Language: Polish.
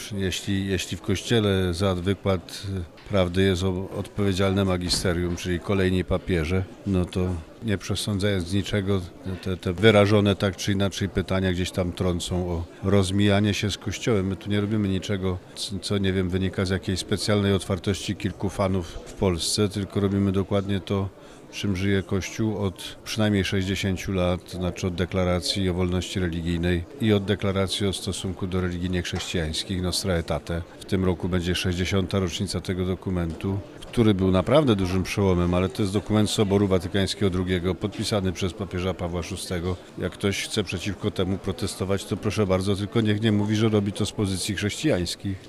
jeśli w Kościele za wykład prawdy jest odpowiedzialne magisterium, czyli kolejni papieże, no to nie przesądzając niczego, te wyrażone tak czy inaczej pytania gdzieś tam trącą o rozmijanie się z Kościołem. My tu nie robimy niczego, co nie wiem, wynika z jakiejś specjalnej otwartości kilku fanów w Polsce, tylko robimy dokładnie to, czym żyje Kościół od przynajmniej 60 lat, znaczy od deklaracji o wolności religijnej i od deklaracji o stosunku do religii niechrześcijańskich, Nostra Aetate. W tym roku będzie 60. rocznica tego dokumentu, który był naprawdę dużym przełomem, ale to jest dokument Soboru Watykańskiego II, podpisany przez papieża Pawła VI. Jak ktoś chce przeciwko temu protestować, to proszę bardzo, tylko niech nie mówi, że robi to z pozycji chrześcijańskich.